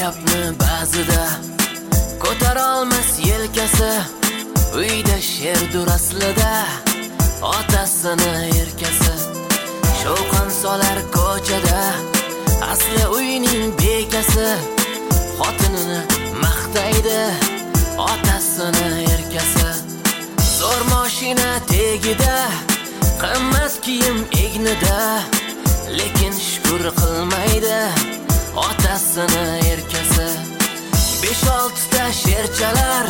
gapni ba'zida ko'tarolmas yelkasi. Uyda sherdur aslida otasini erkasi. Shovqin solar ko'chada asli uyning bekasi. Xotinini maqtaydi otasini erkasi. Zo'r mashina tegida, qimmat kiyim egnida, lekin shukr qilmaydi otasini erkasi. 5-6 ta sherchalar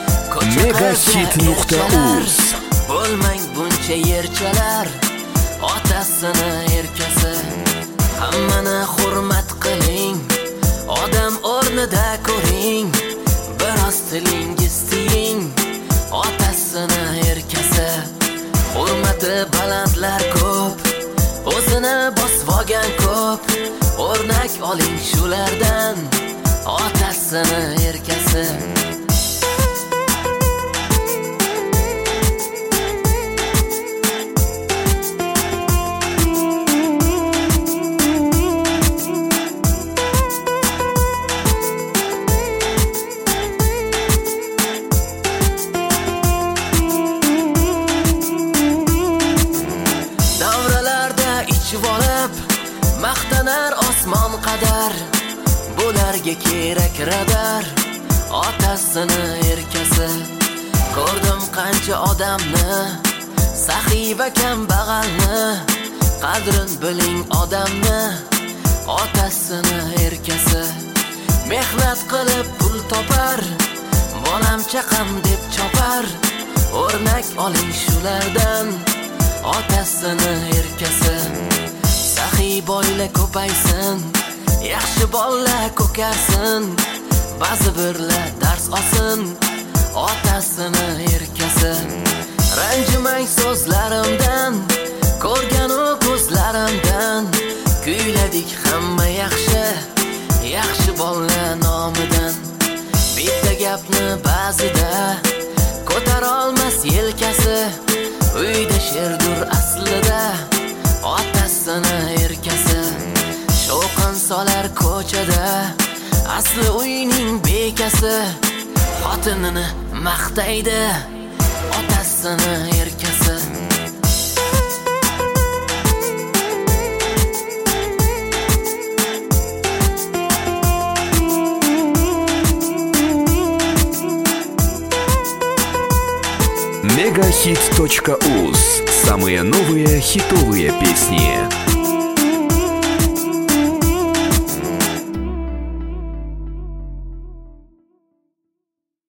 Megahit.uz bo'lmang buncha yerchalar otasini erkasi. Hammani hurmat qiling, odam o'rnida ko'ring, biroz tilingiz tiying otasini erkasi. Hurmati balandlar ko'p, o'zini bosvogan ko'p. O'rnak oling shulardan otasini erkasi. Maqtanar osmon qadar, bularga kerak radar otasini erkasi. Ko'rdim qancha odamni, saxiy va kambag'alni, qadrin biling odamni otasini erkasi. Mehnat qilib pul topar, bolam chaqam deb chopar. O'rnak oling shulardan otasini erkasi. Saxiy boylar ko'paysin, yaxshi bolalar ko'karsin. Ba'zi birlar dars olsin otasini erkasi. Ranjimang so'zlarimdan, ko'rgan u ko'zlarimdan. Kuyladik hamma yaxshi, yaxshi bolalar nomidan. Bitta gapni ba'zida ko'tarolmas yelkasi. Uyda sherdur aslida otasini erkasi. Shovqin solar ko'chada asli uyning bekasi. Xotinini maqtaydi otasini erkasi. Megahit.uz. Самые новые хитовые песни.